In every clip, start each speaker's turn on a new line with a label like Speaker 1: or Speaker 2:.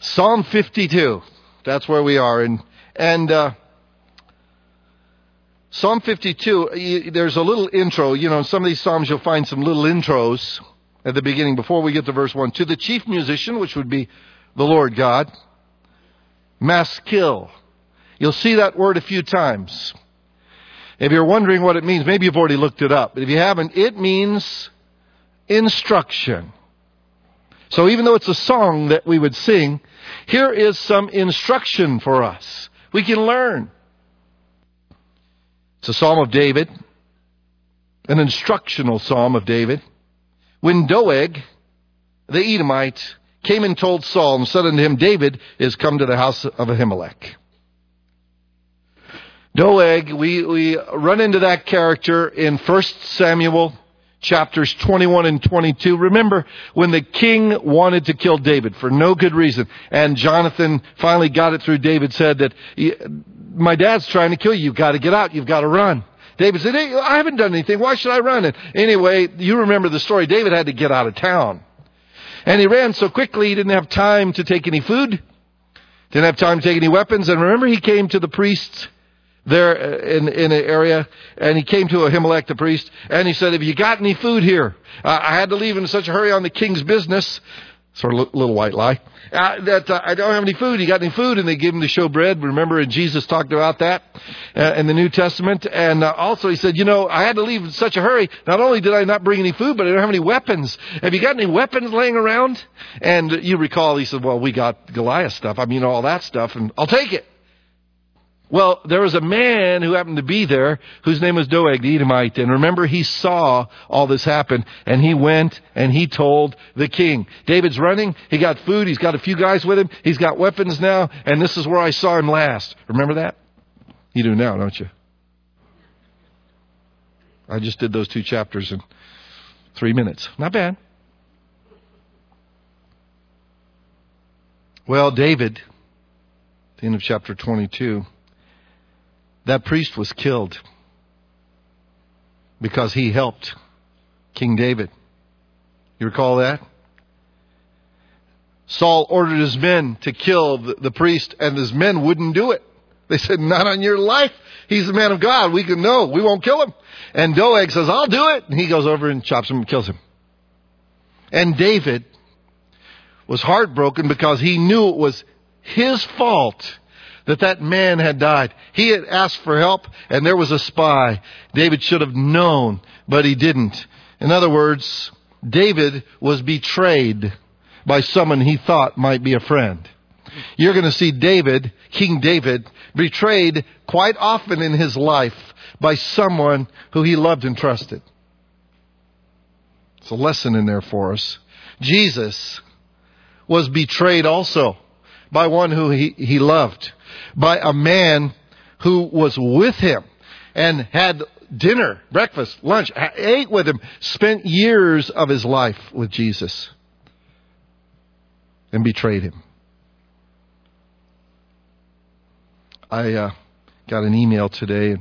Speaker 1: Psalm 52. That's where we are. And Psalm 52, there's a little intro. You know, in some of these Psalms you'll find some little intros at the beginning before we get to verse 1. To the chief musician, which would be the Lord God, maskil. You'll see that word a few times. If you're wondering what it means, maybe you've already looked it up. But if you haven't, it means instruction. So even though it's a song that we would sing, here is some instruction for us. We can learn. It's a psalm of David, an instructional psalm of David. When Doeg, the Edomite, came and told Saul and said unto him, David is come to the house of Ahimelech. Doeg, we run into that character in 1 Samuel chapters 21 and 22. Remember when the king wanted to kill David for no good reason, and Jonathan finally got it through David, said that my dad's trying to kill you. You've got to get out. You've got to run. David said, hey, I haven't done anything. Why should I run? And anyway, you remember the story. David had to get out of town. And he ran so quickly he didn't have time to take any food. Didn't have time to take any weapons. And remember, he came to the priests there in an area, and he came to Ahimelech the priest, and he said, have you got any food here? I had to leave in such a hurry on the king's business. Sort of a little white lie. That I don't have any food. You got any food? And they gave him the showbread. Remember, and Jesus talked about that in the New Testament. And also he said, I had to leave in such a hurry. Not only did I not bring any food, but I don't have any weapons. Have you got any weapons laying around? And you recall, he said, well, we got Goliath stuff. All that stuff, and I'll take it. Well, there was a man who happened to be there whose name was Doeg the Edomite. And remember, he saw all this happen, and he went and he told the king. David's running. He got food. He's got a few guys with him. He's got weapons now. And this is where I saw him last. Remember that? You do now, don't you? I just did those 2 chapters in 3 minutes. Not bad. Well, David, at the end of chapter 22, that priest was killed because he helped King David. You recall that? Saul ordered his men to kill the priest, and his men wouldn't do it. They said, not on your life. He's the man of God. We won't kill him. And Doeg says, I'll do it. And he goes over and chops him and kills him. And David was heartbroken because he knew it was his fault that man had died. He had asked for help, and there was a spy. David should have known, but he didn't. In other words, David was betrayed by someone he thought might be a friend. You're going to see David, King David, betrayed quite often in his life by someone who he loved and trusted. It's a lesson in there for us. Jesus was betrayed also by one who he loved, by a man who was with him and had dinner, breakfast, lunch, ate with him, spent years of his life with Jesus, and betrayed him. I got an email today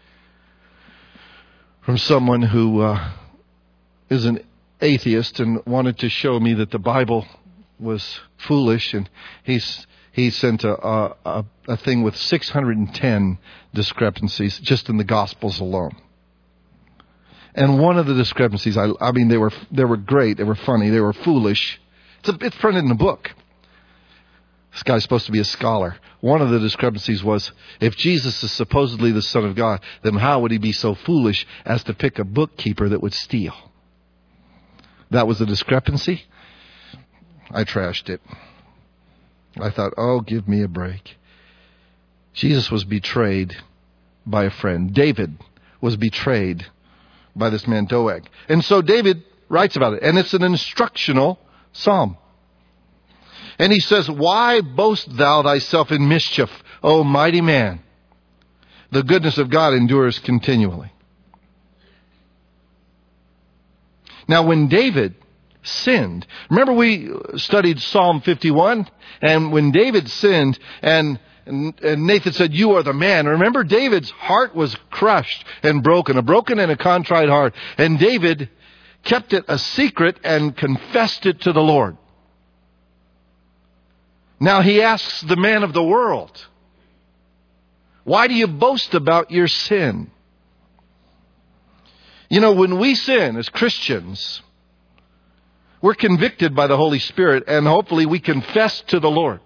Speaker 1: from someone who is an atheist and wanted to show me that the Bible was foolish, and he sent a thing with 610 discrepancies just in the Gospels alone. And one of the discrepancies, they were great, they were funny, they were foolish. It's printed in a book. This guy's supposed to be a scholar. One of the discrepancies was, if Jesus is supposedly the Son of God, then how would he be so foolish as to pick a bookkeeper that would steal? That was a discrepancy. I trashed it. I thought, oh, give me a break. Jesus was betrayed by a friend. David was betrayed by this man Doeg. And so David writes about it. And it's an instructional psalm. And he says, why boast thou thyself in mischief, O mighty man? The goodness of God endures continually. Now when David sinned, remember we studied Psalm 51, and when David sinned and Nathan said, you are the man. Remember, David's heart was crushed and broken, a broken and a contrite heart. And David kept it a secret and confessed it to the Lord. Now he asks the man of the world, why do you boast about your sin? You know, when we sin as Christians, we're convicted by the Holy Spirit, and hopefully we confess to the Lord.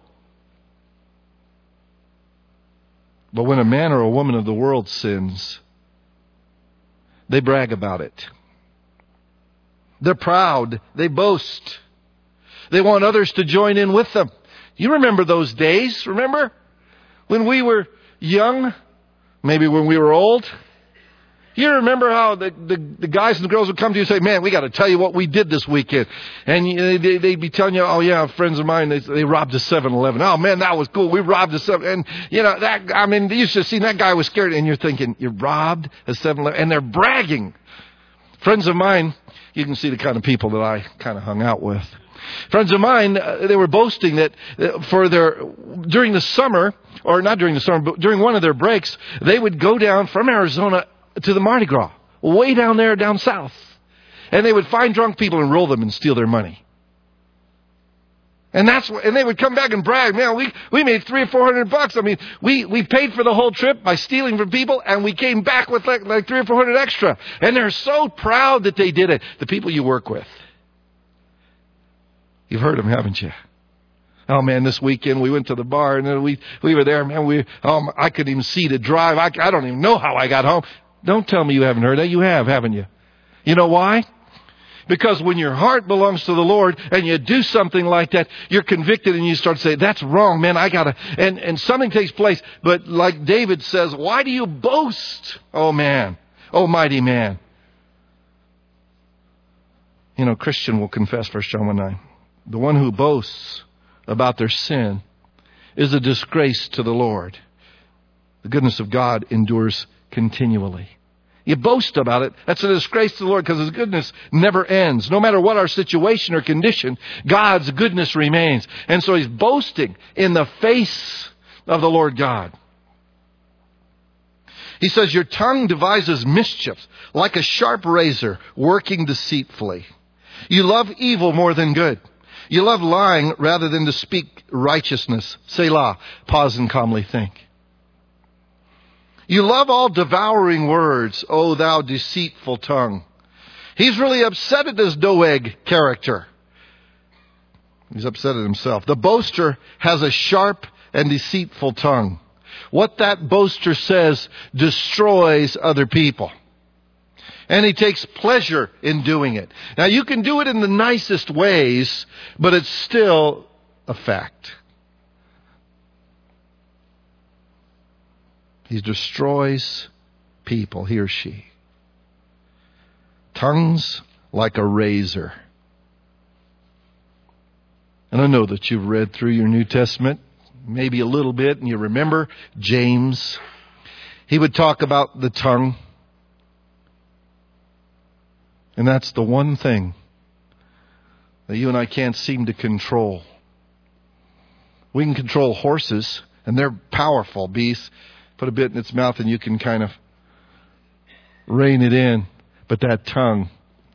Speaker 1: But when a man or a woman of the world sins, they brag about it. They're proud. They boast. They want others to join in with them. You remember those days, remember? When we were young, maybe when we were old. You remember how the guys and the girls would come to you and say, man, we got to tell you what we did this weekend. And they'd be telling you, oh yeah, friends of mine, they robbed a 7-Eleven. Oh man, that was cool. We robbed a 7-Eleven. And you should have seen that guy was scared. And you're thinking, you robbed a 7-Eleven? And they're bragging. Friends of mine, you can see the kind of people that I kind of hung out with. Friends of mine, they were boasting that during the summer, or not during the summer, but during one of their breaks, they would go down from Arizona to the Mardi Gras, way down there, down south. And they would find drunk people and roll them and steal their money. And they would come back and brag, man, we made $300 or $400. I mean, we paid for the whole trip by stealing from people, and we came back with like $300 or $400 extra. And they're so proud that they did it. The people you work with. You've heard them, haven't you? Oh man, this weekend we went to the bar and then we were there, man. I couldn't even see to drive. I don't even know how I got home. Don't tell me you haven't heard that. You have, haven't you? You know why? Because when your heart belongs to the Lord and you do something like that, you're convicted and you start to say, that's wrong, man. And something takes place. But like David says, why do you boast? Oh man, oh mighty man. You know, Christian will confess 1 John 1:9. The one who boasts about their sin is a disgrace to the Lord. The goodness of God endures continually. You boast about it, that's a disgrace to the Lord because His goodness never ends. No matter what our situation or condition, God's goodness remains. And so He's boasting in the face of the Lord God. He says, your tongue devises mischief like a sharp razor working deceitfully. You love evil more than good. You love lying rather than to speak righteousness. Selah. Pause and calmly think. You love all devouring words, O thou deceitful tongue. He's really upset at this Doeg character. He's upset at himself. The boaster has a sharp and deceitful tongue. What that boaster says destroys other people. And he takes pleasure in doing it. Now you can do it in the nicest ways, but it's still a fact. He destroys people, he or she. Tongues like a razor. And I know that you've read through your New Testament, maybe a little bit, and you remember James. He would talk about the tongue. And that's the one thing that you and I can't seem to control. We can control horses, and they're powerful beasts. Put a bit in its mouth and you can kind of rein it in. But that tongue,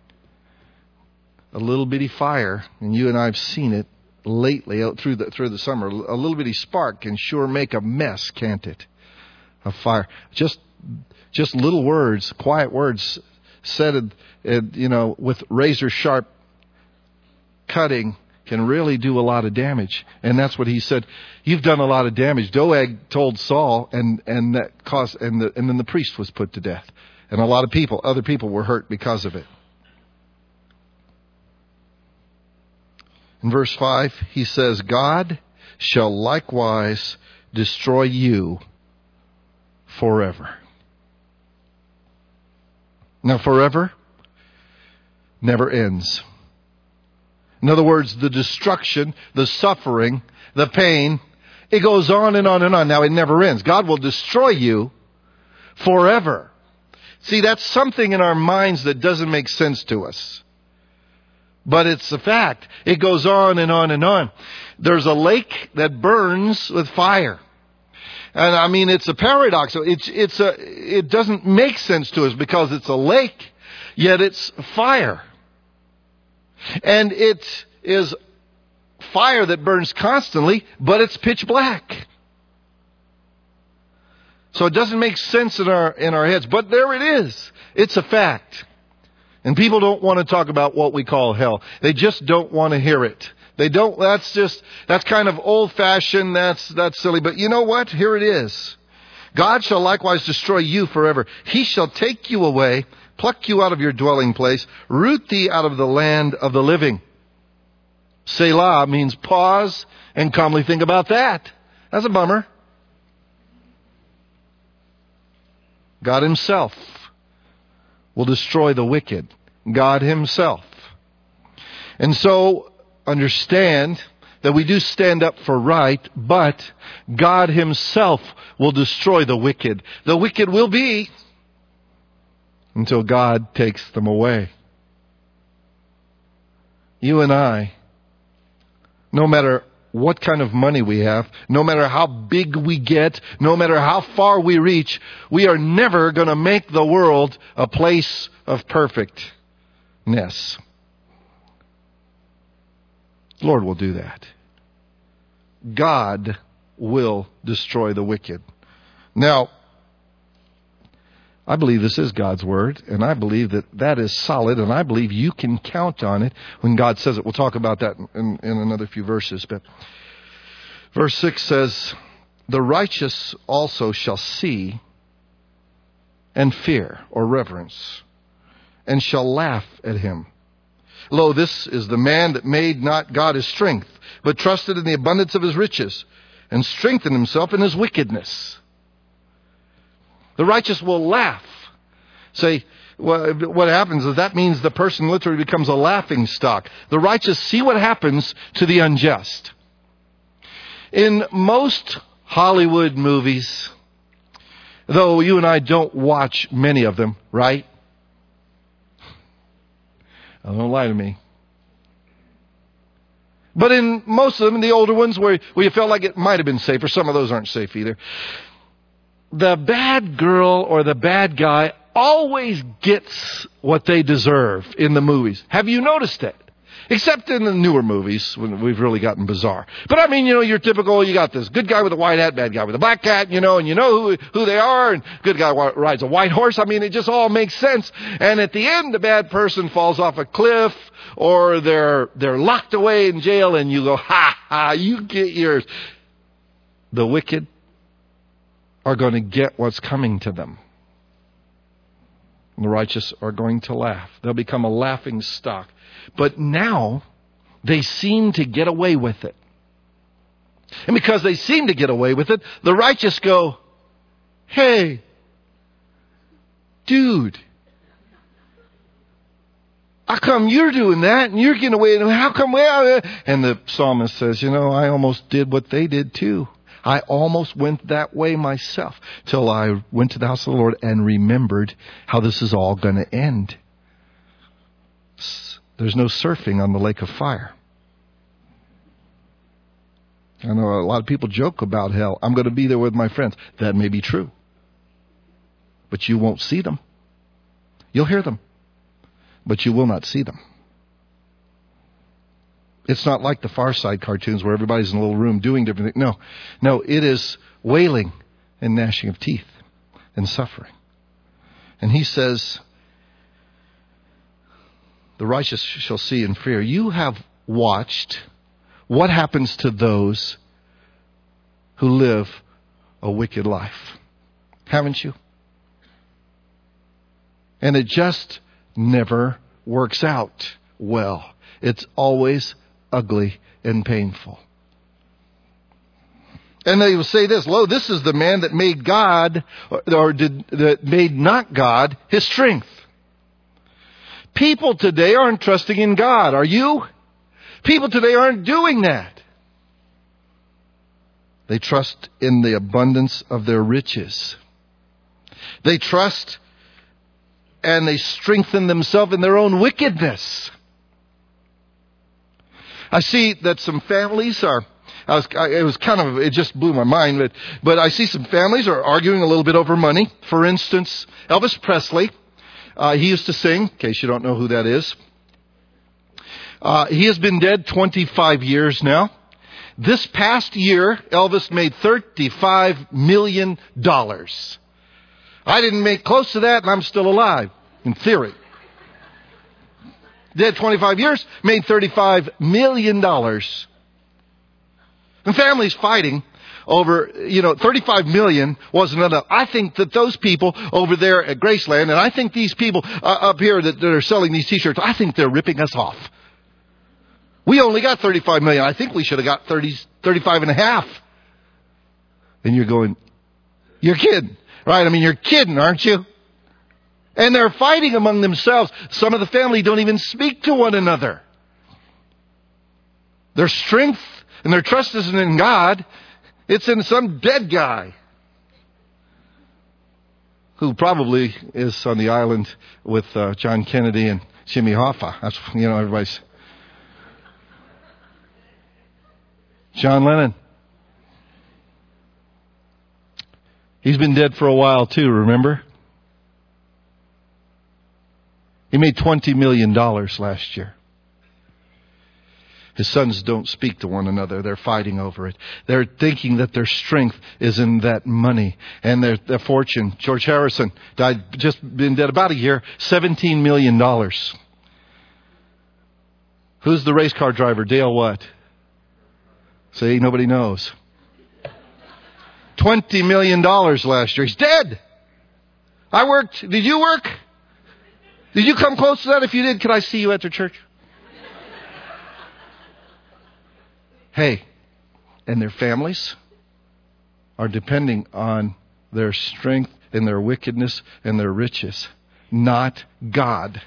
Speaker 1: a little bitty fire, and you and I have seen it lately through the summer. A little bitty spark can sure make a mess, can't it? A fire. Just little words, quiet words said, with razor sharp cutting can really do a lot of damage. And that's what he said. You've done a lot of damage. Doeg told Saul, and then the priest was put to death. And a lot of other people were hurt because of it. In verse 5, he says, God shall likewise destroy you forever. Now, forever never ends. In other words, the destruction, the suffering, the pain, it goes on and on and on. Now, it never ends. God will destroy you forever. See, that's something in our minds that doesn't make sense to us. But it's a fact. It goes on and on and on. There's a lake that burns with fire. And I mean, it's a paradox. It doesn't make sense to us because it's a lake, yet it's fire. And it is fire that burns constantly, but it's pitch black. So it doesn't make sense in our heads, but there it is. It's a fact. And people don't want to talk about what we call hell. They just don't want to hear it. They don't, that's kind of old fashioned, that's silly. But you know what? Here it is. God shall likewise destroy you forever. He shall take you away, pluck you out of your dwelling place, root thee out of the land of the living. Selah means pause and calmly think about that. That's a bummer. God himself will destroy the wicked. God himself. And so, understand that we do stand up for right, but God himself will destroy the wicked. The wicked will be until God takes them away. You and I, no matter what kind of money we have, no matter how big we get, no matter how far we reach, we are never going to make the world a place of perfectness. The Lord will do that. God will destroy the wicked. Now, I believe this is God's word, and I believe that is solid, and I believe you can count on it when God says it. We'll talk about that in another few verses. But verse 6 says, the righteous also shall see and fear or reverence, and shall laugh at him. Lo, this is the man that made not God his strength, but trusted in the abundance of his riches, and strengthened himself in his wickedness. The righteous will laugh. Say, well, what happens is that means the person literally becomes a laughing stock. The righteous see what happens to the unjust. In most Hollywood movies, though you and I don't watch many of them, right? Don't lie to me. But in most of them, the older ones where you felt like it might have been safer, some of those aren't safe either. The bad girl or the bad guy always gets what they deserve in the movies. Have you noticed it? Except in the newer movies when we've really gotten bizarre. But I mean, your typical, you got this good guy with a white hat, bad guy with a black hat, and you know who they are, and good guy rides a white horse. I mean, it just all makes sense. And at the end, the bad person falls off a cliff, or they're locked away in jail, and you go, ha ha, you get yours. The wicked are going to get what's coming to them. And the righteous are going to laugh. They'll become a laughing stock. But now, they seem to get away with it. And because they seem to get away with it, the righteous go, hey, dude, how come you're doing that and you're getting away? And how come? And the psalmist says, I almost did what they did too. I almost went that way myself till I went to the house of the Lord and remembered how this is all going to end. There's no surfing on the lake of fire. I know a lot of people joke about hell. I'm going to be there with my friends. That may be true. But you won't see them. You'll hear them. But you will not see them. It's not like the Far Side cartoons where everybody's in a little room doing different things. No, it is wailing and gnashing of teeth and suffering. And he says, the righteous shall see and fear. You have watched what happens to those who live a wicked life. Haven't you? And it just never works out well. It's always ugly and painful. And they will say this, lo, this is the man that made God, that made not God his strength. People today aren't trusting in God. Are you? People today aren't doing that. They trust in the abundance of their riches. They trust and they strengthen themselves in their own wickedness. I see that some families it just blew my mind, but I see some families are arguing a little bit over money. For instance, Elvis Presley, he used to sing, in case you don't know who that is. He has been dead 25 years now. This past year, Elvis made $35 million. I didn't make close to that, and I'm still alive, in theory. Dead 25 years, made $35 million. And families fighting over, $35 million wasn't enough. I think that those people over there at Graceland, and I think these people up here that are selling these t-shirts, I think they're ripping us off. We only got $35 million. I think we should have got 35 and a half. And you're going, you're kidding, right? I mean, you're kidding, aren't you? And they're fighting among themselves. Some of the family don't even speak to one another. Their strength and their trust isn't in God. It's in some dead guy who probably is on the island with John Kennedy and Jimmy Hoffa. That's, everybody's... John Lennon. He's been dead for a while too, remember? He made $20 million last year. His sons don't speak to one another. They're fighting over it. They're thinking that their strength is in that money and their fortune. George Harrison died, just been dead about a year, $17 million. Who's the race car driver? Dale what? See, nobody knows. $20 million last year. He's dead. I worked. Did you work? Did you come close to that? If you did, could I see you at the church? Hey, and their families are depending on their strength and their wickedness and their riches, not God.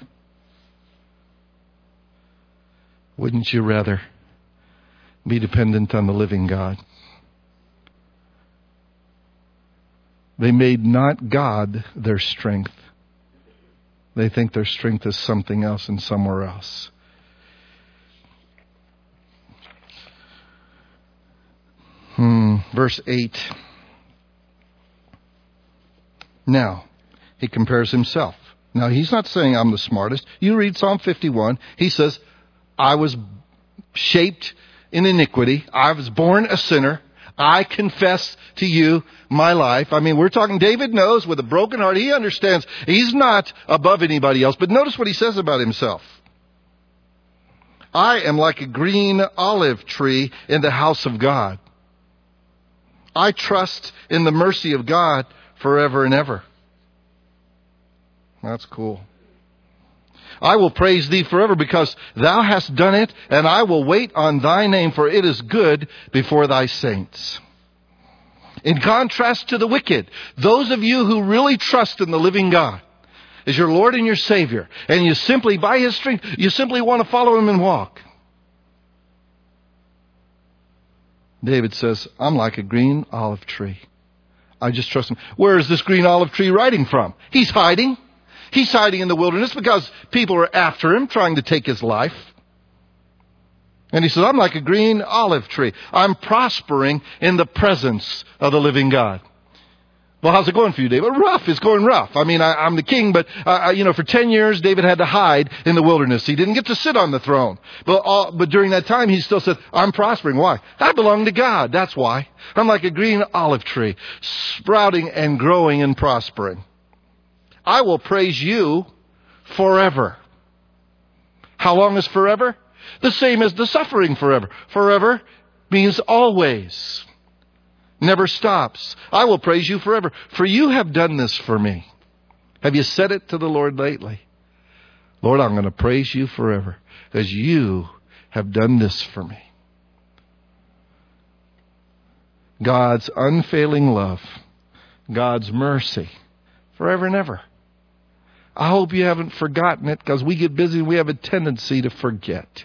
Speaker 1: Wouldn't you rather be dependent on the living God? They made not God their strength. They think their strength is something else and somewhere else. Verse 8. Now, he compares himself. Now, he's not saying I'm the smartest. You read Psalm 51. He says, I was shaped in iniquity. I was born a sinner. I confess to you my life. I mean, we're talking, David knows with a broken heart. He understands he's not above anybody else. But notice what he says about himself. I am like a green olive tree in the house of God. I trust in the mercy of God forever and ever. That's cool. I will praise thee forever because thou hast done it, and I will wait on thy name, for it is good before thy saints. In contrast to the wicked, those of you who really trust in the living God as your Lord and your Savior, and you simply, by His strength, you simply want to follow Him and walk. David says, I'm like a green olive tree. I just trust Him. Where is this green olive tree riding from? He's hiding. He's hiding in the wilderness because people are after him, trying to take his life. And he says, I'm like a green olive tree. I'm prospering in the presence of the living God. Well, how's it going for you, David? Rough. It's going rough. I mean, I'm the king, but, for 10 years, David had to hide in the wilderness. He didn't get to sit on the throne. But during that time, he still said, I'm prospering. Why? I belong to God. That's why. I'm like a green olive tree, sprouting and growing and prospering. I will praise you forever. How long is forever? The same as the suffering forever. Forever means always. Never stops. I will praise you forever. For you have done this for me. Have you said it to the Lord lately? Lord, I'm going to praise you forever because you have done this for me. God's unfailing love. God's mercy. Forever and ever. I hope you haven't forgotten it because we get busy and we have a tendency to forget.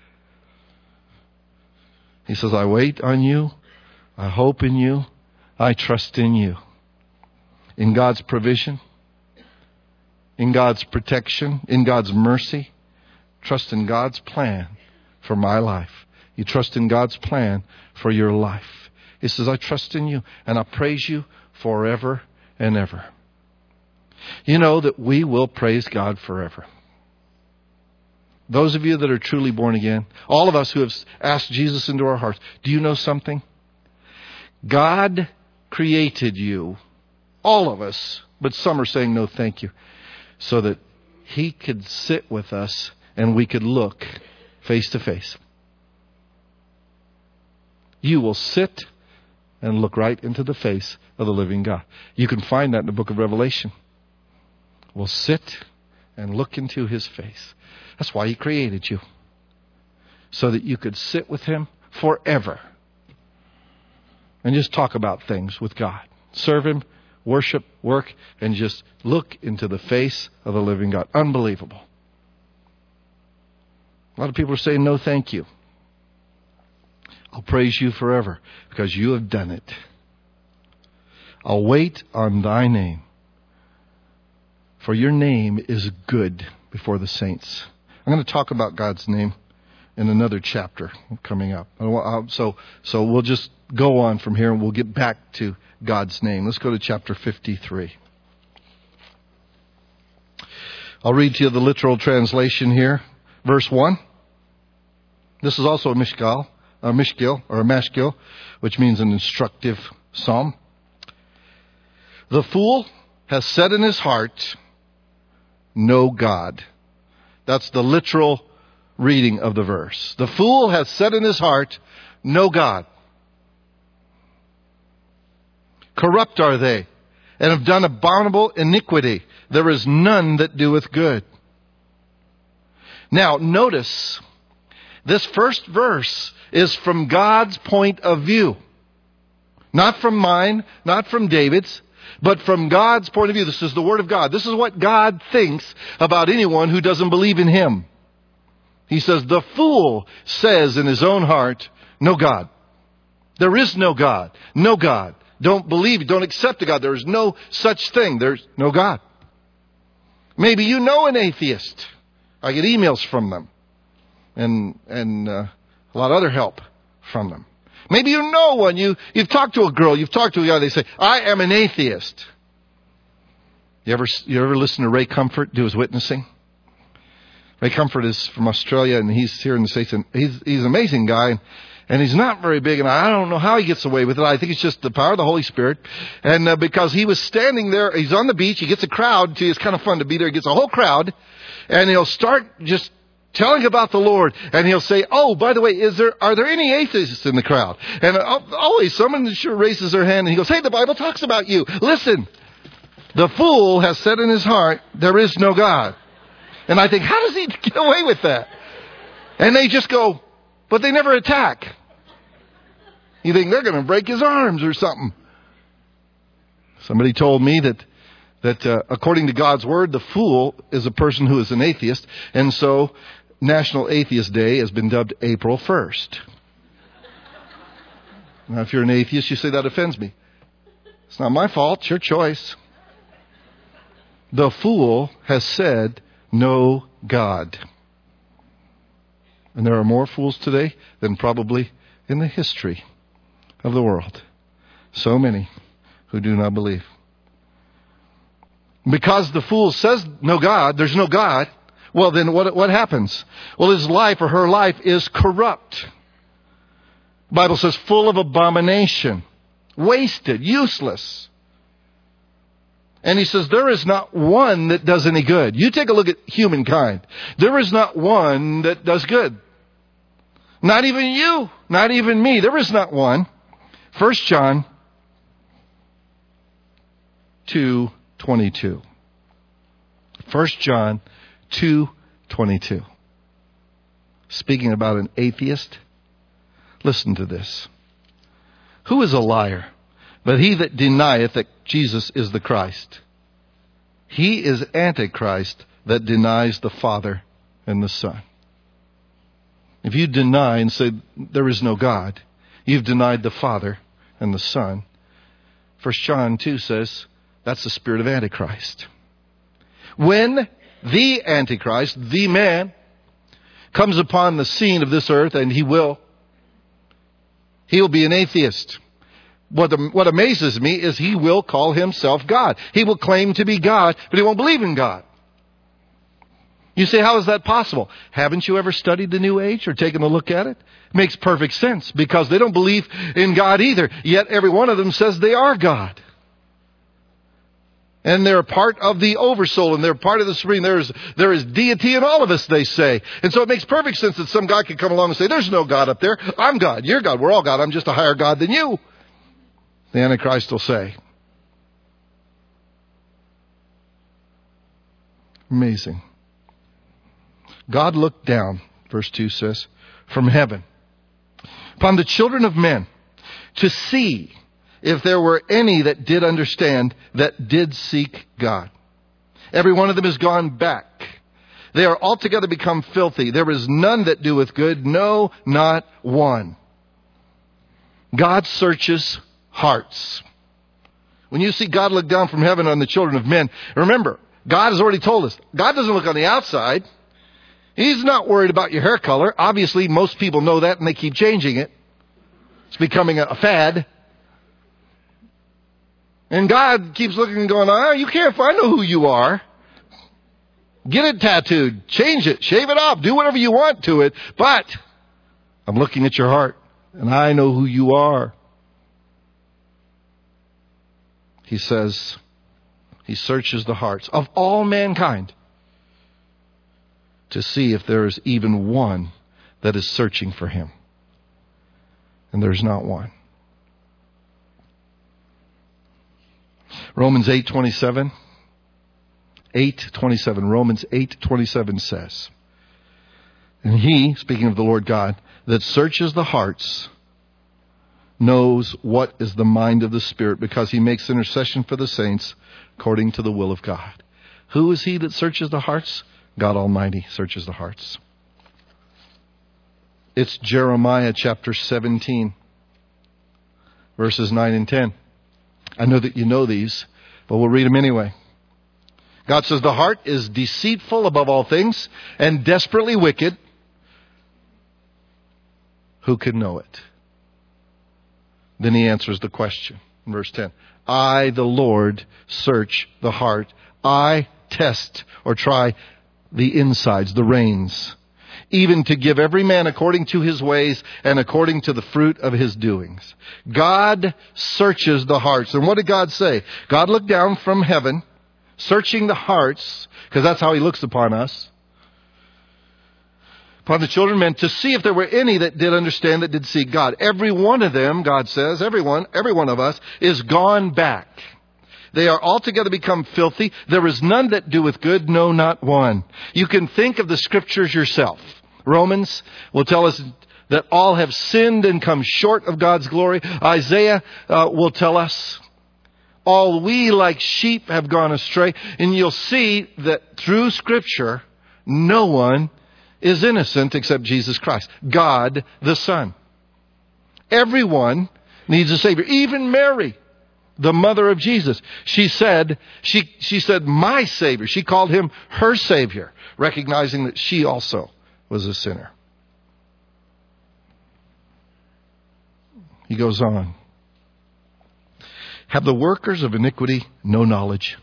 Speaker 1: He says, I wait on you. I hope in you. I trust in you. In God's provision. In God's protection. In God's mercy. Trust in God's plan for my life. You trust in God's plan for your life. He says, I trust in you and I praise you forever and ever. You know that we will praise God forever. Those of you that are truly born again, all of us who have asked Jesus into our hearts, do you know something? God created you, all of us, but some are saying no thank you, so that He could sit with us and we could look face to face. You will sit and look right into the face of the living God. You can find that in the book of Revelation. We'll sit and look into His face. That's why He created you. So that you could sit with Him forever. And just talk about things with God. Serve Him, worship, work, and just look into the face of the living God. Unbelievable. A lot of people are saying, no thank you. I'll praise you forever because you have done it. I'll wait on thy name. For your name is good before the saints. I'm going to talk about God's name in another chapter coming up. So we'll just go on from here and we'll get back to God's name. Let's go to chapter 53. I'll read to you the literal translation here. Verse 1. This is also a mishkal, which means an instructive psalm. The fool has said in his heart, no God. That's the literal reading of the verse. The fool has said in his heart, no God. Corrupt are they, and have done abominable iniquity. There is none that doeth good. Now, notice, this first verse is from God's point of view. Not from mine, not from David's, but from God's point of view. This is the Word of God. This is what God thinks about anyone who doesn't believe in Him. He says, the fool says in his own heart, no God. There is no God. No God. Don't believe, don't accept a God. There is no such thing. There's no God. Maybe you know an atheist. I get emails from them. And a lot of other help from them. Maybe you know one. You've talked to a girl. You've talked to a guy. They say, I am an atheist. You ever listen to Ray Comfort do his witnessing? Ray Comfort is from Australia, and he's here in the States. And he's an amazing guy. And he's not very big, and I don't know how he gets away with it. I think it's just the power of the Holy Spirit. And because he was standing there, he's on the beach. He gets a crowd. It's kind of fun to be there. He gets a whole crowd. And he'll start just telling about the Lord, and he'll say, oh, by the way, are there any atheists in the crowd? And always someone sure raises their hand, and he goes, hey, the Bible talks about you. Listen, the fool has said in his heart, there is no God. And I think, how does he get away with that? And they just go, but they never attack. You think they're going to break his arms or something. Somebody told me that according to God's Word, the fool is a person who is an atheist, and so National Atheist Day has been dubbed April 1st. Now, if you're an atheist, you say that offends me. It's not my fault. It's your choice. The fool has said, no God. And there are more fools today than probably in the history of the world. So many who do not believe. Because the fool says no God, there's no God, well then what happens? Well, his life or her life is corrupt. The Bible says full of abomination, wasted, useless. And he says there is not one that does any good. You take a look at humankind. There is not one that does good. Not even you, not even me. There is not one. 1 John 2:22. 1 John 2:22. Speaking about an atheist, listen to this. Who is a liar? But he that denieth that Jesus is the Christ. He is Antichrist that denies the Father and the Son. If you deny and say there is no God, you've denied the Father and the Son. 1 John 2 says that's the spirit of Antichrist. When the Antichrist, the man, comes upon the scene of this earth, and he'll be an atheist. What amazes me is he will call himself God. He will claim to be God, but he won't believe in God. You say, how is that possible? Haven't you ever studied the New Age or taken a look at it? It makes perfect sense because they don't believe in God either. Yet every one of them says they are God. And they're part of the oversoul and they're part of the supreme. There is deity in all of us, they say. And so it makes perfect sense that some guy could come along and say, there's no God up there. I'm God. You're God. We're all God. I'm just a higher God than you. The Antichrist will say. Amazing. God looked down, verse 2 says, from heaven upon the children of men to see if there were any that did understand, that did seek God. Every one of them is gone back. They are altogether become filthy. There is none that doeth good, no, not one. God searches hearts. When you see God look down from heaven on the children of men, remember, God has already told us, God doesn't look on the outside. He's not worried about your hair color. Obviously, most people know that and they keep changing it. It's becoming a fad. And God keeps looking and going, oh, you can't find know who you are. Get it tattooed. Change it. Shave it off. Do whatever you want to it. But I'm looking at your heart and I know who you are. He says, He searches the hearts of all mankind to see if there is even one that is searching for Him. And there's not one. Romans 8:27. 8:27. Romans 8:27 says, and He, speaking of the Lord God, that searches the hearts, knows what is the mind of the Spirit, because He makes intercession for the saints according to the will of God. Who is He that searches the hearts? God Almighty searches the hearts. It's Jeremiah chapter 17, verses 9 and 10. I know that you know these, but we'll read them anyway. God says, the heart is deceitful above all things and desperately wicked. Who can know it? Then He answers the question in verse 10. I, the Lord, search the heart. I test or try the insides, the reins, even to give every man according to his ways and according to the fruit of his doings. God searches the hearts. And what did God say? God looked down from heaven, searching the hearts, because that's how He looks upon us, upon the children of men, to see if there were any that did understand, that did seek God. Every one of them, God says, every one of us is gone back. They are altogether become filthy. There is none that doeth good, no, not one. You can think of the Scriptures yourself. Romans will tell us that all have sinned and come short of God's glory. Isaiah will tell us all we like sheep have gone astray. And you'll see that through Scripture, no one is innocent except Jesus Christ, God the Son. Everyone needs a Savior. Even Mary, the mother of Jesus. She said, my Savior. She called Him her Savior, recognizing that she also was a sinner. He goes on. Have the workers of iniquity no knowledge?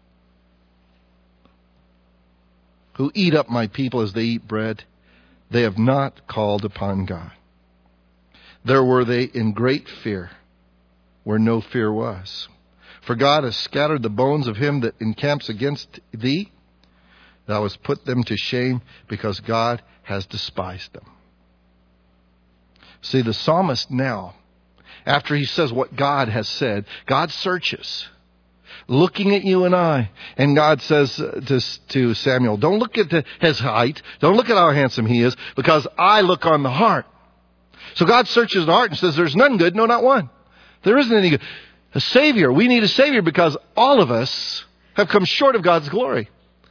Speaker 1: Who eat up my people as they eat bread? They have not called upon God. There were they in great fear, where no fear was. For God has scattered the bones of him that encamps against thee. Thou hast put them to shame, because God has despised them. See, the psalmist now, after he says what God has said, God searches, looking at you and I. And God says to Samuel, don't look at his height. Don't look at how handsome he is, because I look on the heart. So God searches the heart and says, there's none good, no, not one. There isn't any good. A Savior. We need a Savior because all of us have come short of God's glory.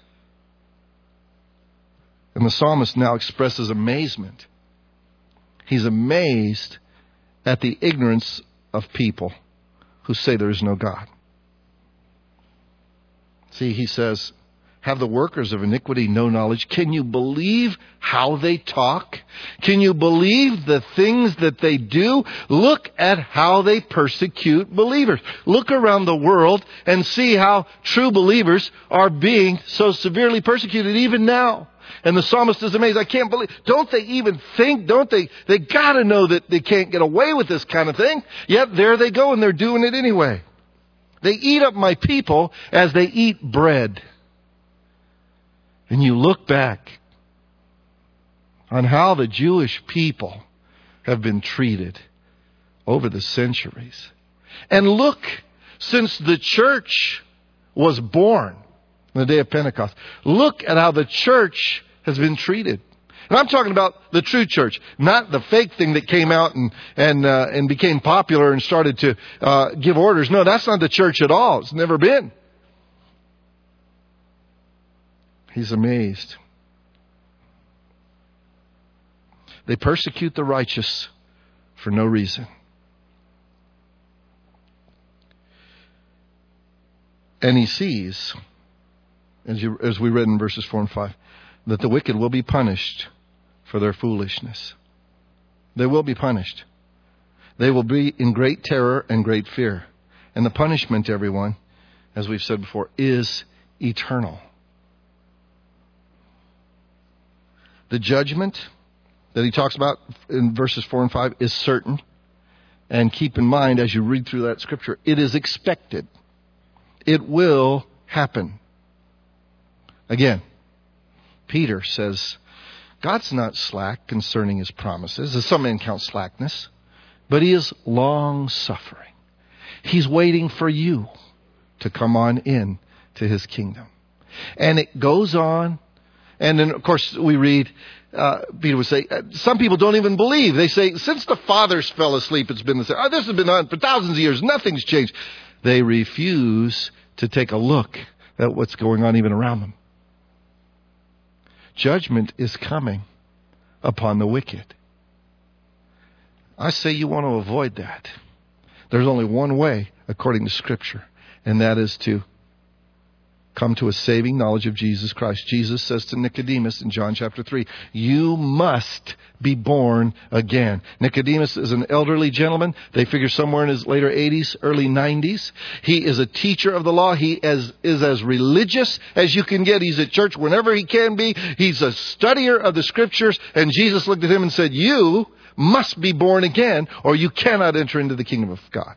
Speaker 1: And the psalmist now expresses amazement. He's amazed at the ignorance of people who say there is no God. See, he says, Have the workers of iniquity no knowledge? Can you believe how they talk? Can you believe the things that they do? Look at how they persecute believers. Look around the world and see how true believers are being so severely persecuted even now. And the psalmist is amazed. I can't believe. Don't they even think? Don't they? They got to know that they can't get away with this kind of thing. Yet there they go and they're doing it anyway. They eat up my people as they eat bread. And you look back on how the Jewish people have been treated over the centuries. And look, since the church was born on the day of Pentecost, look at how the church has been treated. And I'm talking about the true church, not the fake thing that came out and became popular and started to give orders. No, that's not the church at all. It's never been. He's amazed. They persecute the righteous for no reason. And he sees, as we read in verses 4 and 5, that the wicked will be punished for their foolishness. They will be punished. They will be in great terror and great fear. And the punishment, everyone, as we've said before, is eternal. The judgment that he talks about in verses 4 and 5 is certain. And keep in mind, as you read through that scripture, it is expected. It will happen. Again, Peter says, God's not slack concerning his promises, as some men count slackness, but he is long-suffering. He's waiting for you to come on in to his kingdom. And it goes on. And then, of course, we read, Peter would say, some people don't even believe. They say, since the fathers fell asleep, it's been the same. Oh, this has been on for thousands of years. Nothing's changed. They refuse to take a look at what's going on even around them. Judgment is coming upon the wicked. I say you want to avoid that. There's only one way, according to Scripture, and that is to come to a saving knowledge of Jesus Christ. Jesus says to Nicodemus in John chapter 3, you must be born again. Nicodemus is an elderly gentleman. They figure somewhere in his later 80s, early 90s. He is a teacher of the law. He is as religious as you can get. He's at church whenever he can be. He's a studier of the Scriptures. And Jesus looked at him and said, you must be born again or you cannot enter into the kingdom of God.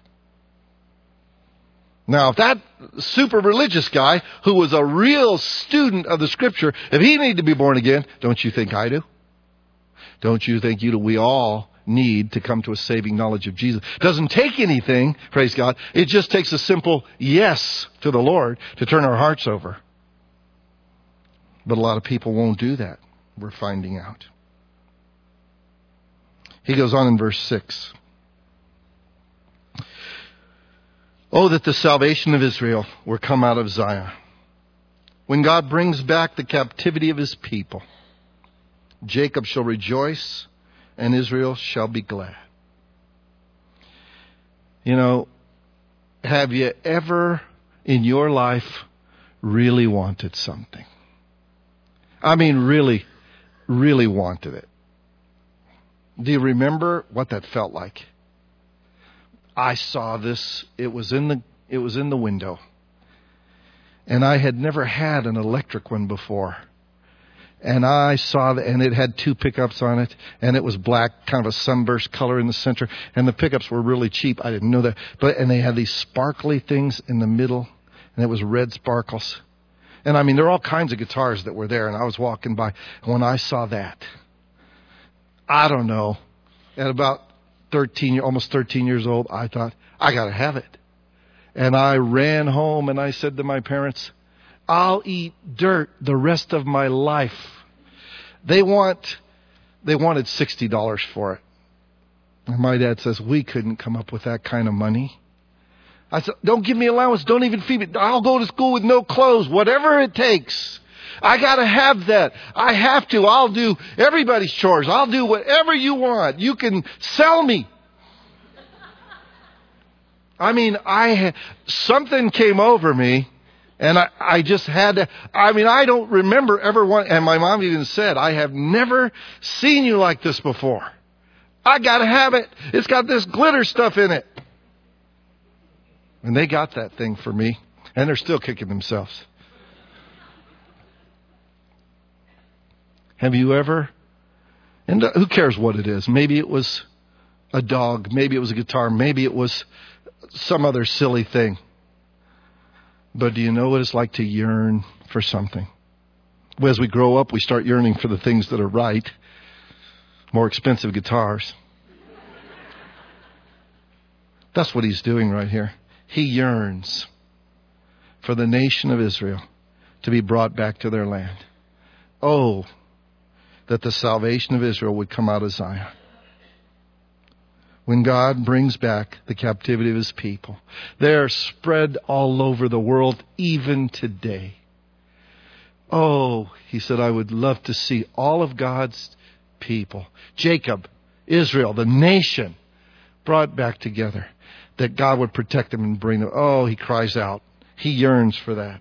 Speaker 1: Now, if that super religious guy who was a real student of the Scripture, if he needed to be born again, don't you think I do? Don't you think we all need to come to a saving knowledge of Jesus? It doesn't take anything, praise God. It just takes a simple yes to the Lord to turn our hearts over. But a lot of people won't do that. We're finding out. He goes on in verse 6. Oh, that the salvation of Israel were come out of Zion. When God brings back the captivity of his people, Jacob shall rejoice and Israel shall be glad. You know, have you ever in your life really wanted something? I mean, really, really wanted it. Do you remember what that felt like? I saw this. It was in the window. And I had never had an electric one before. And I saw that, and it had 2 pickups on it, and it was black, kind of a sunburst color in the center, and the pickups were really cheap. I didn't know that. And they had these sparkly things in the middle, and it was red sparkles. And I mean, there are all kinds of guitars that were there, and I was walking by. And when I saw that, I don't know, at about almost 13 years old, I thought, I got to have it. And I ran home and I said to my parents, I'll eat dirt the rest of my life. They wanted $60 for it. And my dad says, we couldn't come up with that kind of money. I said, don't give me allowance. Don't even feed me. I'll go to school with no clothes, whatever it takes. I got to have that. I have to. I'll do everybody's chores. I'll do whatever you want. You can sell me. I mean, something came over me And I just had to, I don't remember ever one, and my mom even said, I have never seen you like this before. I gotta have it. It's got this glitter stuff in it. And they got that thing for me, and they're still kicking themselves. Have you ever, and who cares what it is? Maybe it was a dog, maybe it was a guitar, maybe it was some other silly thing. But do you know what it's like to yearn for something? As we grow up, we start yearning for the things that are right. More expensive guitars. That's what he's doing right here. He yearns for the nation of Israel to be brought back to their land. Oh, that the salvation of Israel would come out of Zion. When God brings back the captivity of His people, they're spread all over the world, even today. Oh, he said, I would love to see all of God's people, Jacob, Israel, the nation, brought back together, that God would protect them and bring them. Oh, he cries out. He yearns for that.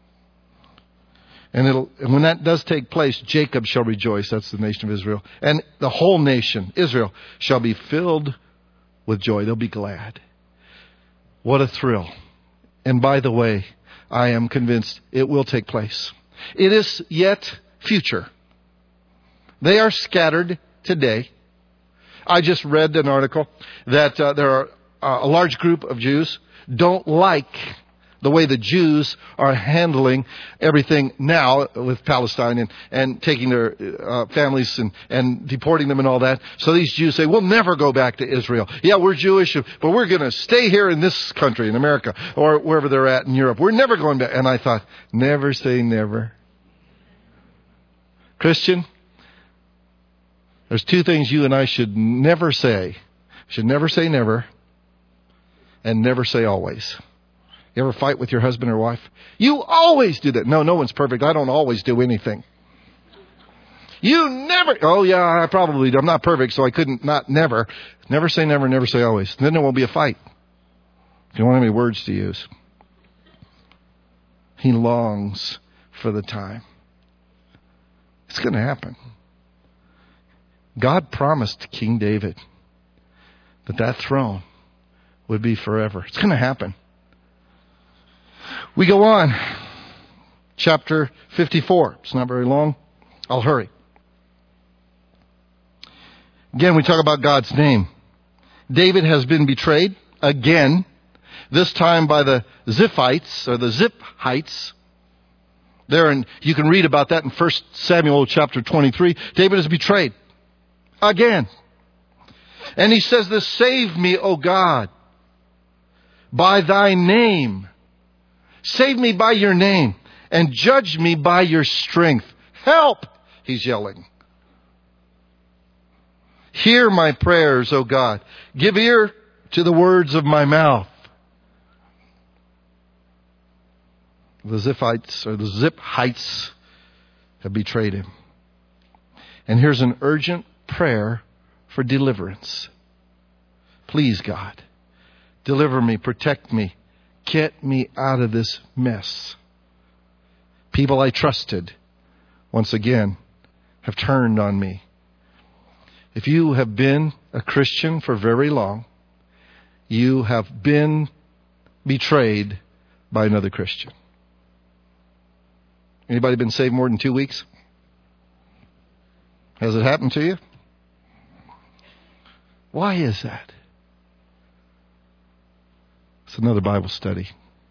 Speaker 1: And when that does take place, Jacob shall rejoice. That's the nation of Israel. And the whole nation, Israel, shall be filled with joy. They'll be glad. What a thrill. And by the way, I am convinced it will take place. It is yet future. They are scattered today. I just read an article that there are a large group of Jews don't like the way the Jews are handling everything now with Palestine and taking their families and deporting them and all that. So these Jews say, we'll never go back to Israel. Yeah, we're Jewish, but we're going to stay here in this country, in America, or wherever they're at in Europe. We're never going back. And I thought, never say never. Christian, there's two things you and I should never say. Should never say never, and never say always. You ever fight with your husband or wife? You always do that. No one's perfect. I don't always do anything. You never. Oh yeah, I probably do. I'm not perfect, so I couldn't never. Never say never, never say always. Then there won't be a fight. You don't have any words to use. He longs for the time. It's going to happen. God promised King David that throne would be forever. It's going to happen. We go on. Chapter 54. It's not very long. I'll hurry. Again, we talk about God's name. David has been betrayed again, this time by the Ziphites, or the Ziphites. You can read about that in 1 Samuel chapter 23. David is betrayed again. And he says this, save me, O God, by thy name. Save me by your name and judge me by your strength. Help, he's yelling. Hear my prayers, O God. Give ear to the words of my mouth. The Ziphites, or the Ziphites, have betrayed him. And here's an urgent prayer for deliverance. Please, God, deliver me, protect me, get me out of this mess. People I trusted, once again, have turned on me. If you have been a Christian for very long, you have been betrayed by another Christian. Anybody been saved more than 2 weeks? Has it happened to you? Why is that? It's another Bible study.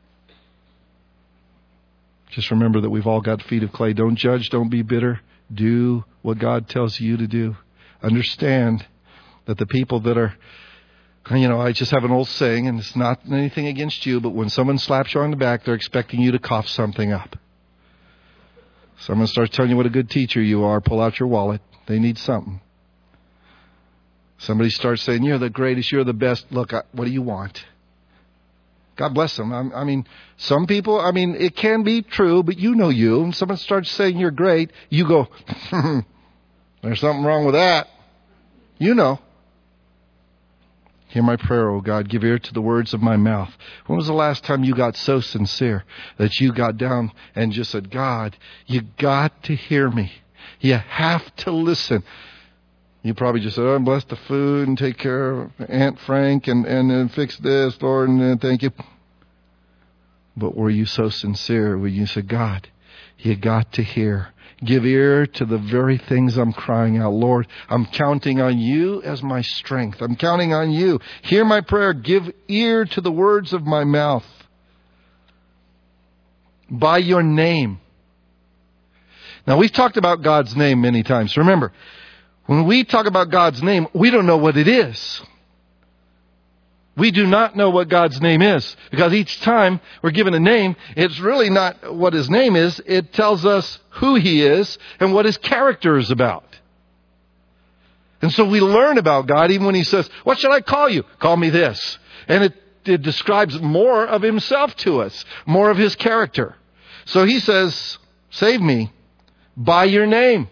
Speaker 1: Just remember that we've all got feet of clay. Don't judge. Don't be bitter. Do what God tells you to do. Understand that the people that are, I just have an old saying, and it's not anything against you, but when someone slaps you on the back, they're expecting you to cough something up. Someone starts telling you what a good teacher you are, pull out your wallet. They need something. Somebody starts saying, you're the greatest, you're the best. Look, what do you want? God bless them. Some people, it can be true, but you know you. And someone starts saying you're great, you go, there's something wrong with that. You know. Hear my prayer, O God. Give ear to the words of my mouth. When was the last time you got so sincere that you got down and just said, God, you got to hear me. You have to listen. You probably just said, oh, bless the food and take care of Aunt Frank and fix this, Lord, and thank you. But were you so sincere when you said, God, you got to hear. Give ear to the very things I'm crying out. Lord, I'm counting on you as my strength. I'm counting on you. Hear my prayer. Give ear to the words of my mouth. By your name. Now, we've talked about God's name many times. Remember, when we talk about God's name, we don't know what it is. We do not know what God's name is, because each time we're given a name, it's really not what his name is. It tells us who he is and what his character is about. And so we learn about God even when he says, what should I call you? Call me this. And it describes more of himself to us, more of his character. So he says, save me by your name.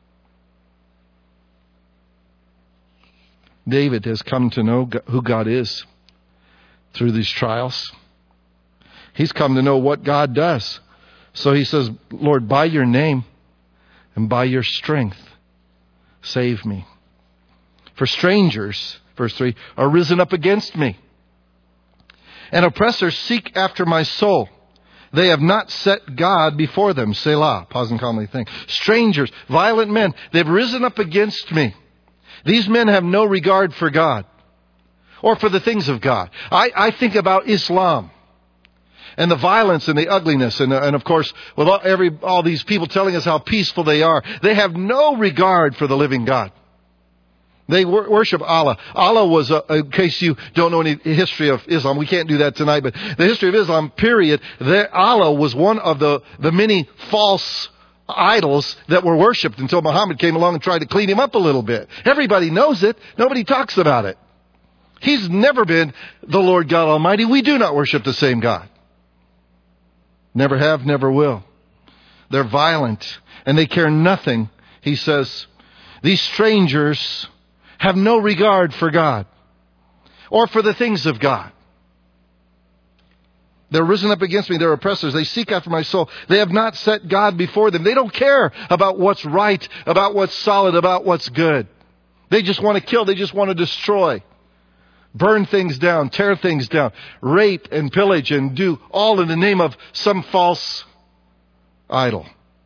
Speaker 1: David has come to know who God is through these trials. He's come to know what God does. So he says, Lord, by your name and by your strength, save me. For strangers, verse 3, are risen up against me, and oppressors seek after my soul. They have not set God before them. Selah. Pause and calmly think. Strangers, violent men, they've risen up against me. These men have no regard for God or for the things of God. I think about Islam and the violence and the ugliness. And of course, with all these people telling us how peaceful they are, they have no regard for the living God. They worship Allah. Allah was, in case you don't know any history of Islam, we can't do that tonight, but the history of Islam, period, Allah was one of the many false idols that were worshipped until Muhammad came along and tried to clean him up a little bit. Everybody knows it. Nobody talks about it. He's never been the Lord God Almighty. We do not worship the same God. Never have, never will. They're violent and they care nothing. He says, these strangers have no regard for God or for the things of God. They're risen up against me. They're oppressors. They seek after my soul. They have not set God before them. They don't care about what's right, about what's solid, about what's good. They just want to kill. They just want to destroy. Burn things down, tear things down, rape and pillage and do all in the name of some false idol.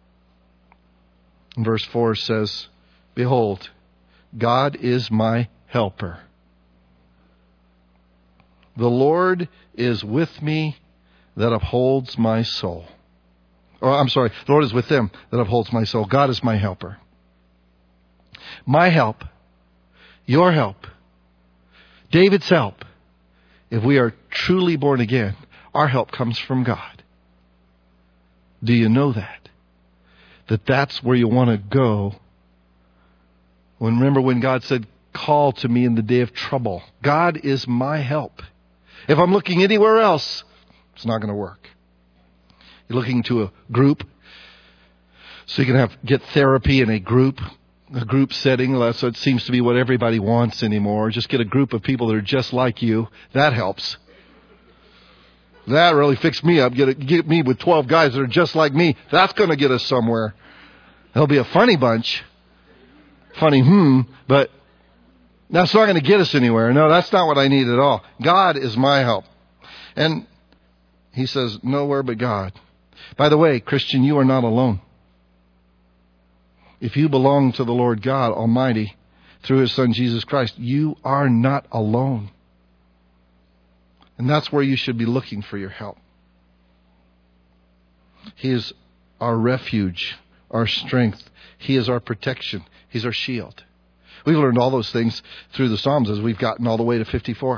Speaker 1: And verse 4 says, behold, God is my helper. The Lord is with me that upholds my soul. The Lord is with them that upholds my soul. God is my helper. My help, your help, David's help. If we are truly born again, our help comes from God. Do you know that? That's where you want to go. Remember when God said, call to me in the day of trouble. God is my help. If I'm looking anywhere else, it's not going to work. You're looking to a group, so you can get therapy in a group setting. So it seems to be what everybody wants anymore. Just get a group of people that are just like you. That helps. That really fixed me up. Get me with 12 guys that are just like me. That's going to get us somewhere. They'll be a funny bunch. Funny, but that's not going to get us anywhere. No, that's not what I need at all. God is my help. And he says, nowhere but God. By the way, Christian, you are not alone. If you belong to the Lord God Almighty through His Son Jesus Christ, you are not alone. And that's where you should be looking for your help. He is our refuge, our strength. He is our protection. He's our shield. We've learned all those things through the Psalms as we've gotten all the way to 54.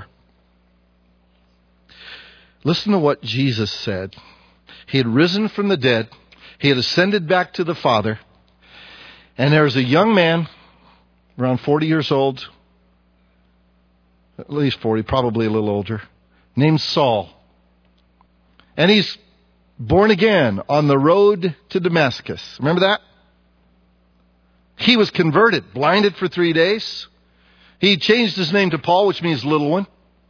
Speaker 1: Listen to what Jesus said. He had risen from the dead. He had ascended back to the Father. And there was a young man, around 40 years old, at least 40, probably a little older, named Saul. And he's born again on the road to Damascus. Remember that? He was converted, blinded for 3 days, He changed his name to Paul, which means little one.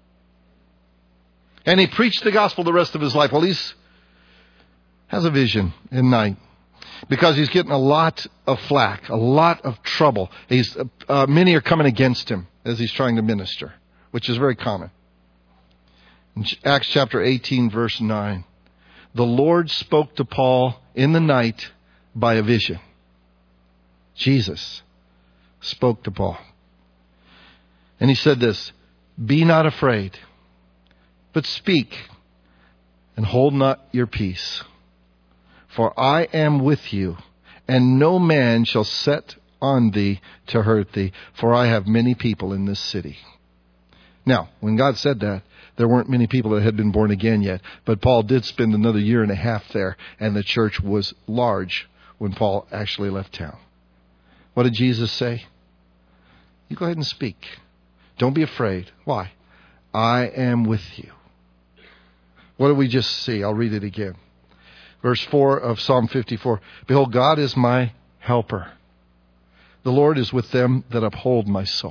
Speaker 1: And he preached the gospel the rest of his life. Well, has a vision in night because he's getting a lot of flack, a lot of trouble. Many are coming against him as he's trying to minister, which is very common. In Acts chapter 18, verse 9, the Lord spoke to Paul in the night by a vision. Jesus spoke to Paul. And he said this, "Be not afraid, but speak and hold not your peace. For I am with you, and no man shall set on thee to hurt thee, for I have many people in this city." Now, when God said that, there weren't many people that had been born again yet. But Paul did spend another 1.5 years there, and the church was large when Paul actually left town. What did Jesus say? You go ahead and speak. Don't be afraid. Why? I am with you. What did we just see? I'll read it again. Verse 4 of Psalm 54. Behold, God is my helper. The Lord is with them that uphold my soul.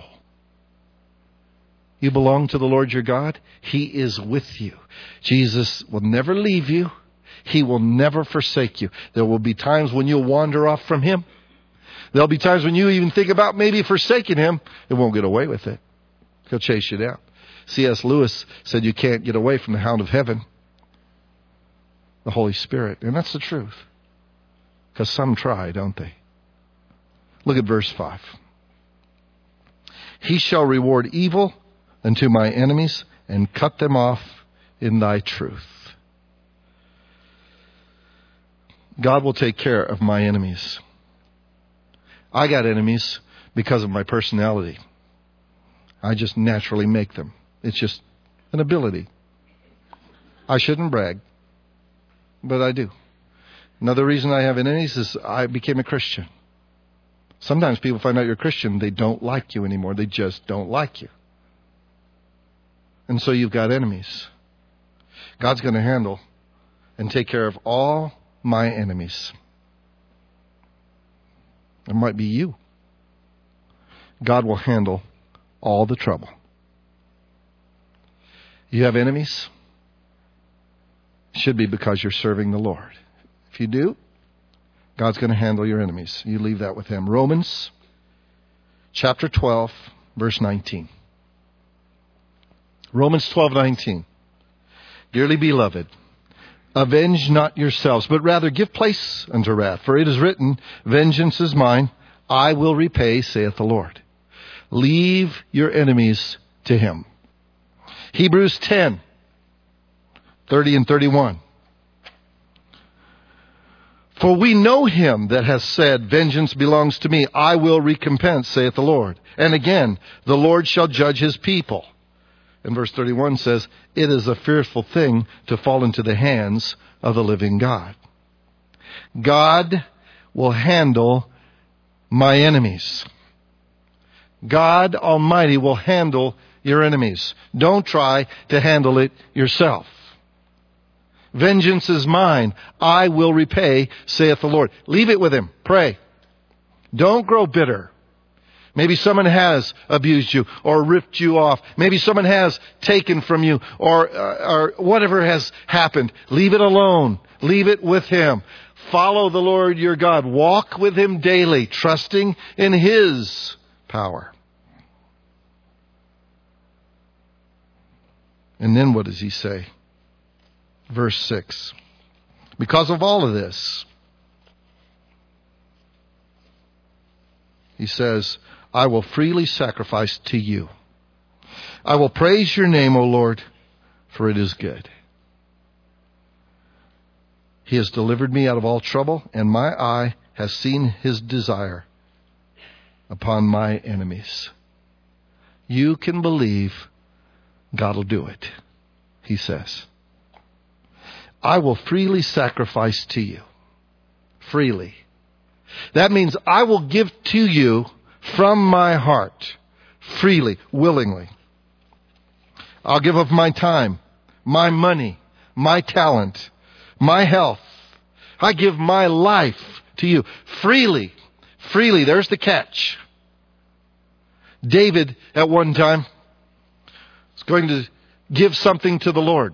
Speaker 1: You belong to the Lord your God. He is with you. Jesus will never leave you. He will never forsake you. There will be times when you'll wander off from Him. There'll be times when you even think about maybe forsaking Him. It won't get away with it. He'll chase you down. C.S. Lewis said you can't get away from the hound of heaven, the Holy Spirit. And that's the truth. Because some try, don't they? Look at verse 5. He shall reward evil unto my enemies and cut them off in thy truth. God will take care of my enemies. I got enemies because of my personality. I just naturally make them. It's just an ability. I shouldn't brag, but I do. Another reason I have enemies is I became a Christian. Sometimes people find out you're a Christian, they don't like you anymore. They just don't like you. And so you've got enemies. God's going to handle and take care of all my enemies. It might be you. God will handle all the trouble. You have enemies? Should be because you're serving the Lord. If you do, God's going to handle your enemies. You leave that with Him. Romans chapter 12, verse 19. Romans 12:19. Dearly beloved, avenge not yourselves, but rather give place unto wrath. For it is written, vengeance is mine, I will repay, saith the Lord. Leave your enemies to Him. Hebrews 10, 30 and 31. For we know Him that has said, vengeance belongs to me, I will recompense, saith the Lord. And again, the Lord shall judge His people. And verse 31 says, it is a fearful thing to fall into the hands of the living God. God will handle my enemies. God Almighty will handle your enemies. Don't try to handle it yourself. Vengeance is mine. I will repay, saith the Lord. Leave it with Him. Pray. Don't grow bitter. Maybe someone has abused you or ripped you off. Maybe someone has taken from you or whatever has happened. Leave it alone. Leave it with Him. Follow the Lord your God. Walk with Him daily, trusting in His power. And then what does He say? Verse 6. Because of all of this, He says, I will freely sacrifice to you. I will praise your name, O Lord, for it is good. He has delivered me out of all trouble, and my eye has seen His desire upon my enemies. You can believe God will do it, He says. I will freely sacrifice to you. Freely. That means I will give to you from my heart, freely, willingly. I'll give of my time, my money, my talent, my health. I give my life to you freely. Freely, there's the catch. David, at one time, was going to give something to the Lord.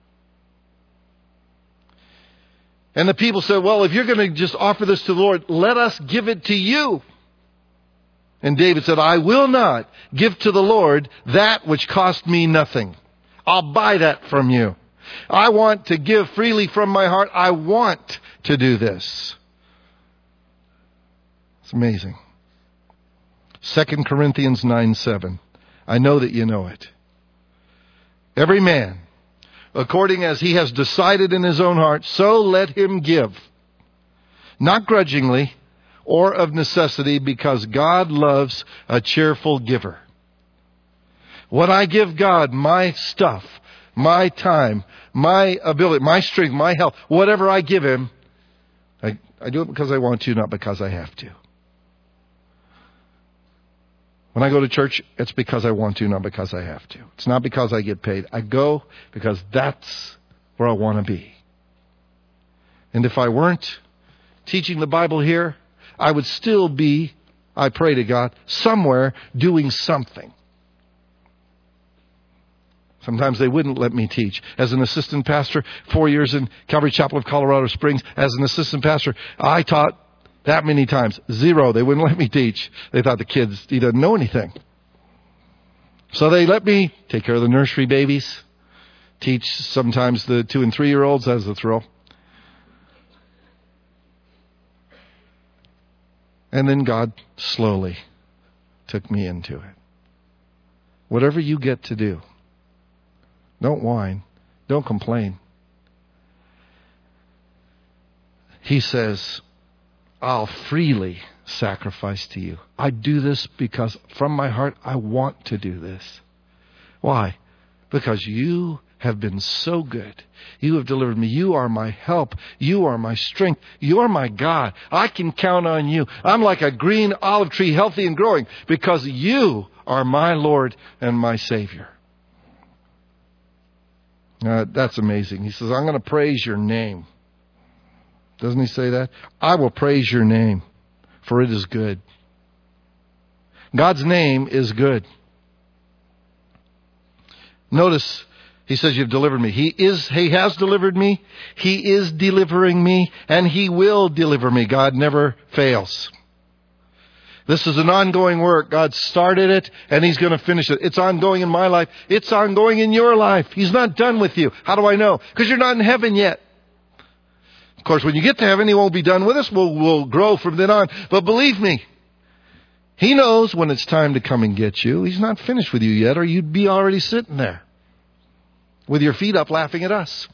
Speaker 1: And the people said, well, if you're going to just offer this to the Lord, let us give it to you. And David said, I will not give to the Lord that which cost me nothing. I'll buy that from you. I want to give freely from my heart. I want to do this. It's amazing. 2 Corinthians 9:7. I know that you know it. Every man, according as he has decided in his own heart, so let him give. Not grudgingly or of necessity, because God loves a cheerful giver. When I give God my stuff, my time, my ability, my strength, my health, whatever I give Him, I do it because I want to, not because I have to. When I go to church, it's because I want to, not because I have to. It's not because I get paid. I go because that's where I want to be. And if I weren't teaching the Bible here, I would still be, I pray to God, somewhere doing something. Sometimes they wouldn't let me teach. As an assistant pastor, 4 years in Calvary Chapel of Colorado Springs, as an assistant pastor, I taught that many times. 0. They wouldn't let me teach. They thought the kids, he doesn't know anything. So they let me take care of the nursery babies, teach sometimes the 2 and 3 year olds as the thrill. And then God slowly took me into it. Whatever you get to do, don't whine, don't complain. He says, I'll freely sacrifice to you. I do this because from my heart I want to do this. Why? Because you have been so good. You have delivered me. You are my help. You are my strength. You are my God. I can count on you. I'm like a green olive tree, healthy and growing, because you are my Lord and my Savior. That's amazing. He says, I'm going to praise your name. Doesn't he say that? I will praise your name, for it is good. God's name is good. Notice, he says, you've delivered me. He has delivered me. He is delivering me, and He will deliver me. God never fails. This is an ongoing work. God started it, and He's going to finish it. It's ongoing in my life. It's ongoing in your life. He's not done with you. How do I know? Because you're not in heaven yet. Of course, when you get to heaven, He won't be done with us. We'll grow from then on. But believe me, He knows when it's time to come and get you. He's not finished with you yet, or you'd be already sitting there with your feet up laughing at us.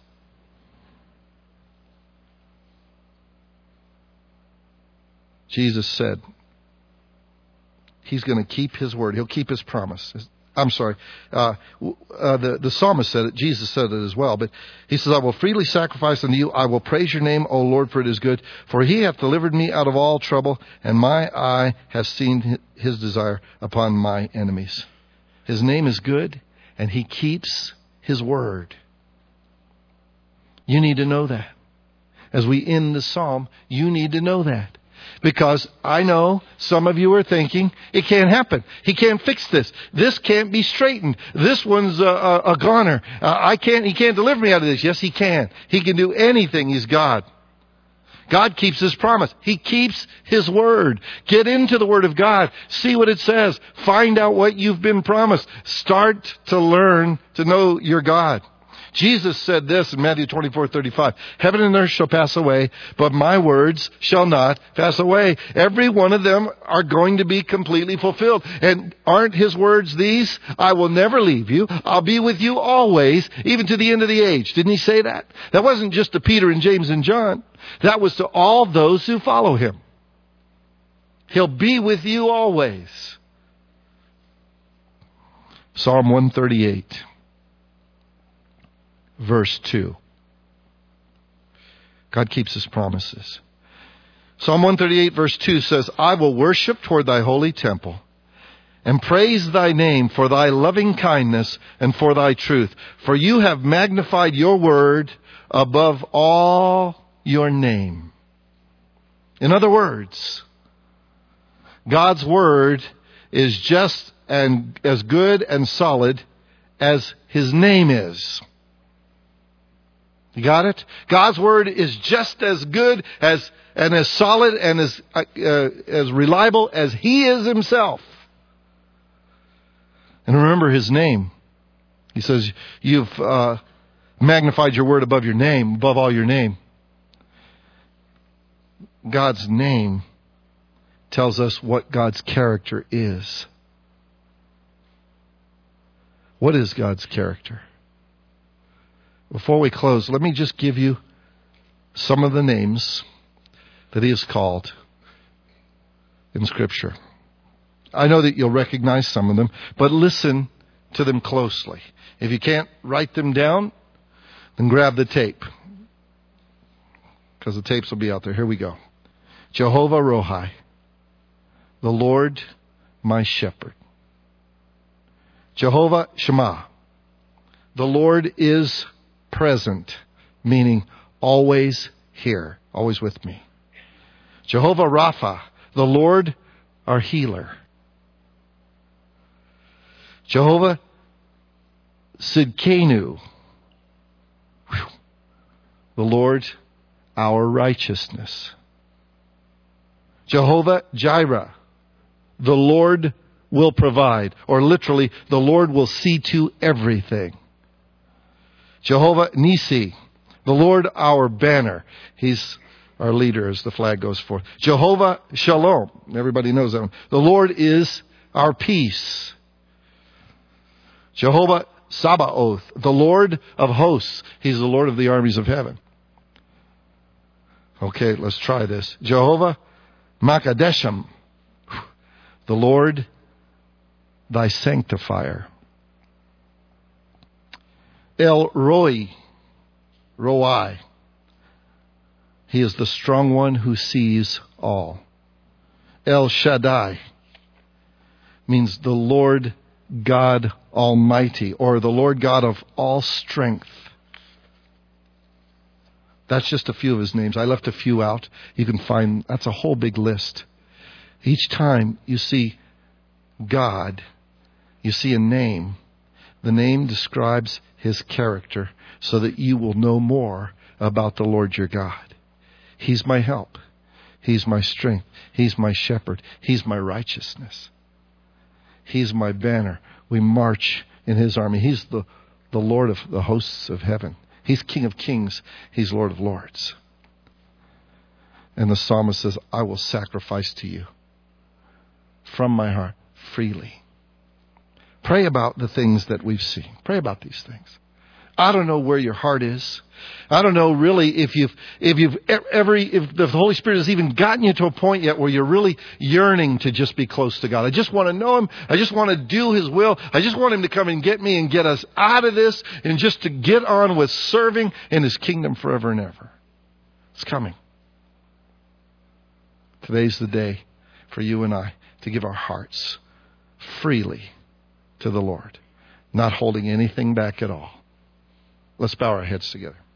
Speaker 1: Jesus said He's going to keep His word. He'll keep His promise. I'm sorry. The psalmist said it. Jesus said it as well. But He says, I will freely sacrifice unto you. I will praise your name, O Lord, for it is good. For He hath delivered me out of all trouble, and my eye hath seen His desire upon my enemies. His name is good, and He keeps His word. You need to know that. As we end the psalm, you need to know that. Because I know some of you are thinking, it can't happen. He can't fix this. This can't be straightened. This one's a goner. He can't deliver me out of this. Yes, He can. He can do anything. He's God. God keeps His promise. He keeps His word. Get into the Word of God. See what it says. Find out what you've been promised. Start to learn to know your God. Jesus said this in Matthew 24:35. Heaven and earth shall pass away, but my words shall not pass away. Every one of them are going to be completely fulfilled. And aren't His words these? I will never leave you. I'll be with you always, even to the end of the age. Didn't He say that? That wasn't just to Peter and James and John. That was to all those who follow Him. He'll be with you always. Psalm 138. Verse 2. God keeps His promises. Psalm 138 verse 2 says, I will worship toward thy holy temple and praise thy name for thy loving kindness and for thy truth. For you have magnified your word above all your name. In other words, God's word is just as good and solid as His name is. You got it? God's Word is just as good and as solid and as reliable as He is Himself. And remember His name. He says, you've magnified your Word above your name, above all your name. God's name tells us what God's character is. What is God's character? Before we close, let me just give you some of the names that He is called in Scripture. I know that you'll recognize some of them, but listen to them closely. If you can't write them down, then grab the tape, because the tapes will be out there. Here we go. Jehovah Rohi, the Lord my shepherd. Jehovah Shammah, the Lord is present, meaning always here, always with me. Jehovah Rapha, the Lord our healer. Jehovah Sidkenu, the Lord our righteousness. Jehovah Jireh, the Lord will provide, or literally, the Lord will see to everything. Jehovah Nisi, the Lord our banner. He's our leader as the flag goes forth. Jehovah Shalom, everybody knows that one. The Lord is our peace. Jehovah Sabaoth, the Lord of hosts. He's the Lord of the armies of heaven. Okay, let's try this. Jehovah Makadesham, the Lord thy sanctifier. El Roi, He is the strong one who sees all. El Shaddai means the Lord God Almighty, or the Lord God of all strength. That's just a few of His names. I left a few out. You can find, that's a whole big list. Each time you see God, you see a name. The name describes His character so that you will know more about the Lord your God. He's my help. He's my strength. He's my shepherd. He's my righteousness. He's my banner. We march in His army. He's the Lord of the hosts of heaven. He's King of kings. He's Lord of lords. And the psalmist says, I will sacrifice to you from my heart freely. Pray about the things that we've seen. Pray about these things. I don't know where your heart is. I don't know really if the Holy Spirit has even gotten you to a point yet where you're really yearning to just be close to God. I just want to know Him. I just want to do His will. I just want Him to come and get me and get us out of this and just to get on with serving in His kingdom forever and ever. It's coming. Today's the day for you and I to give our hearts freely to the Lord, not holding anything back at all. Let's bow our heads together.